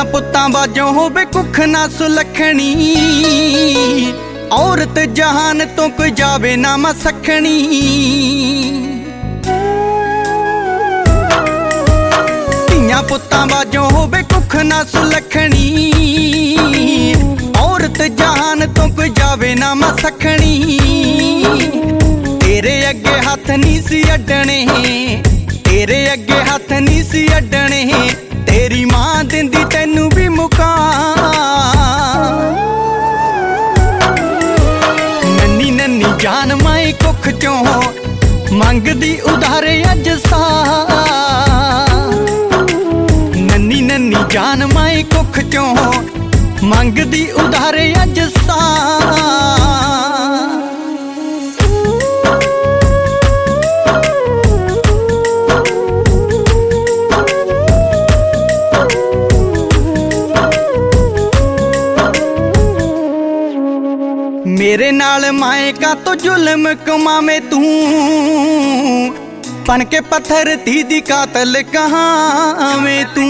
ਪੁੱਤਾਂ ਬਾਝੋਂ ਹੋਵੇ ਕੁੱਖ ਨਾ ਸੁਲੱਖਣੀ, ਔਰਤ ਜਹਾਨ ਤੋਂ ਕੋਈ ਜਾਵੇ ਨਾ ਮਸਖਣੀ। ਧੀਆਂ ਪੁੱਤਾਂ ਬਾਝੋਂ ਹੋਵੇ ਕੁੱਖ ਨਾ ਸੁਲੱਖਣੀ, ਔਰਤ ਜਹਾਨ ਤੋਂ ਕੋਈ ਜਾਵੇ ਨਾ ਮਸਖਣੀ। ਤੇਰੇ ਅੱਗੇ ਹੱਥ ਨਹੀਂ ਸੀ ਅੱਡਣੇ, ਤੇਰੇ ਅੱਗੇ ਹੱਥ ਨਹੀਂ ਸੀ ਅੱਡਣੇ, ਤੇਰੀ ਮਾਂ ਦਿੰਦੀ ਤੈਨੂੰ ਵੀ ਮੁਕਾ। ਨੰਨੀ ਨੰਨੀ ਜਾਨ ਮਾਏ ਕੁੱਖ ਚੋਂ ਮੰਗਦੀ ਉਧਾਰੇ ਅੱਜ ਸਾ। ਨੰਨੀ ਨੰਨੀ ਜਾਨ ਮਾਏ ਕੁੱਖ ਚੋਂ ਮੰਗਦੀ ਉਧਾਰੇ ਅੱਜ ਸਾ। मेरे नाल मायका तो जुल्म कमावे तू, बन के पत्थर दी कातल कहावे तू।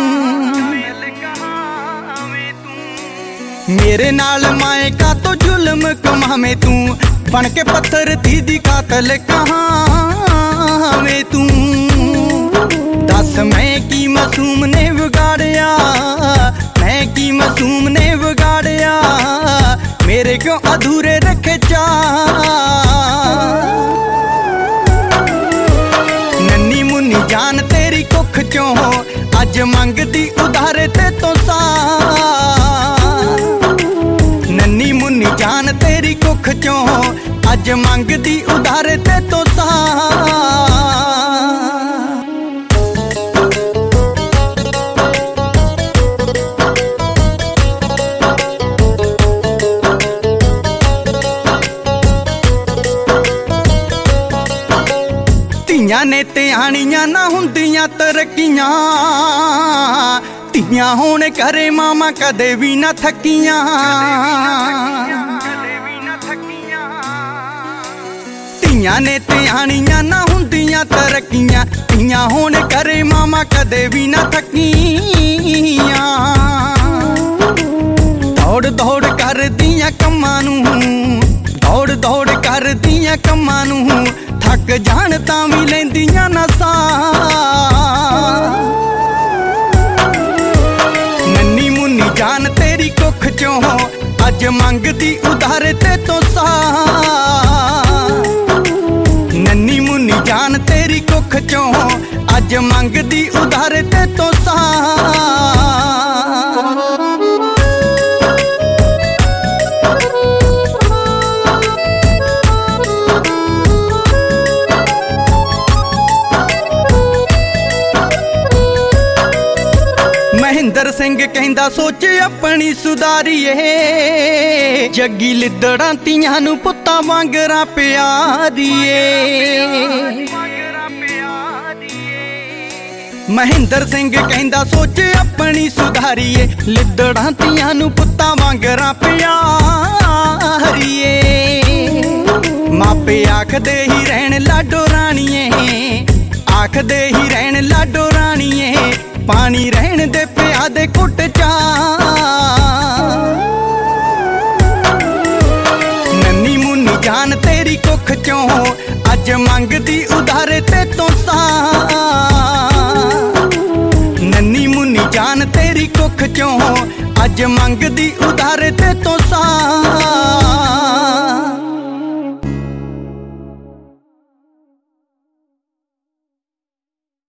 मेरे नाल मायका तो जुल्म कमावे तू, बन के पत्थर दी कातल कहावे तू। दस मैं की मासूम ने बिगाड़िया, मैं की मासूम ने बिगाड़िया, मेरे क्यों अधूरे रखे चा। नन्नी मुन्नी जान तेरी कुख चों अज मंगदी उधारे ते तो सा। नन्नी मुन्नी जान तेरी कुख चों अज मंगदी उधारे ते तो सा। ਧੀਆਂ ਨੇ ਧਿਆਣੀਆਂ ਨਾ ਹੁੰਦੀਆਂ ਤਰੱਕੀਆਂ, ਧੀਆਂ ਹੋਣ ਘਰੇ ਮਾਮਾ ਕਦੇ ਵੀ ਨਾ ਥੱਕੀਆਂ। ਧੀਆਂ ਨੇ ਧਿਆਣੀਆਂ ਨਾ ਹੁੰਦੀਆਂ ਤਰੱਕੀਆਂ, ਧੀਆਂ ਹੋਣ ਘਰੇ ਮਾਮਾ ਕਦੇ ਵੀ ਨਾ ਥੱਕੀਆਂ। ਦੌੜ ਦੌੜ ਕਰਦੀਆਂ ਕੰਮਾਂ ਨੂੰ, ਦੌੜ ਦੌੜ ਕਰਦੀਆਂ ਕੰਮਾਂ ਨੂੰ, ਥੱਕ ਜਾਣ ਤਾਂ ਵੀ ਲੈਂਦੀਆਂ ਨਾ ਸਾਹ। ਨੰਨੀ ਮੁੰਨੀ ਜਾਨ ਤੇਰੀ ਕੁੱਖ ਚੋਂ ਅੱਜ ਮੰਗਦੀ ਉਧਾਰੇ ਤੇ ਤੋਂ ਸਾਹ। ਨੰਨੀ ਮੁੰਨੀ ਜਾਨ ਤੇਰੀ ਕੁੱਖ ਚੋਂ ਅੱਜ ਮੰਗਦੀ ਉਧਾਰੇ ਤੇ ਤੋਂ ਸਾਹ। ਮਹਿੰਦਰ ਸਿੰਘ ਕਹਿੰਦਾ ਸੋਚ ਆਪਣੀ ਸੁਧਾਰੀਏ, ਜੱਗੀ ਲਿੱਦੜਾਂ ਧੀਆਂ ਨੂੰ ਪੁੱਤਾਂ ਵਾਂਗਰਾਂ ਪਿਆਰੀਏ। ਮਹਿੰਦਰ ਸਿੰਘ ਕਹਿੰਦਾ ਸੋਚ ਆਪਣੀ ਸੁਧਾਰੀਏ, ਲਿੱਦੜਾਂ ਧੀਆਂ ਨੂੰ ਪੁੱਤਾਂ ਵਾਂਗਰਾਂ ਪਿਆਰੀਏ। ਮਾਪੇ ਆਖਦੇ ਹੀ ਰਹਿਣ ਲਾਡੋ ਰਾਣੀਏ, ਆਖਦੇ ਹੀ ਰਹਿਣ ਲਾਡੋ ਰਾਣੀਏ, ਪਾਣੀ ਰਹਿਣ ਦੇ ਪਿਆ ਦੇ ਘੁੱਟ ਚਾ। ਨੰਨੀ ਮੁੰਨੀ ਜਾਨ ਤੇਰੀ ਕੁੱਖ ਚੋਂ ਅੱਜ ਮੰਗਦੀ ਉਧਾਰੇ ਤੇ ਤੋਂ ਸਾ। ਨੰਨੀ ਮੁੰਨੀ ਜਾਨ ਤੇਰੀ ਕੁੱਖ ਚੋਂ ਅੱਜ ਮੰਗਦੀ ਉਧਾਰੇ ਤੇ ਤੋਂ ਸਾ।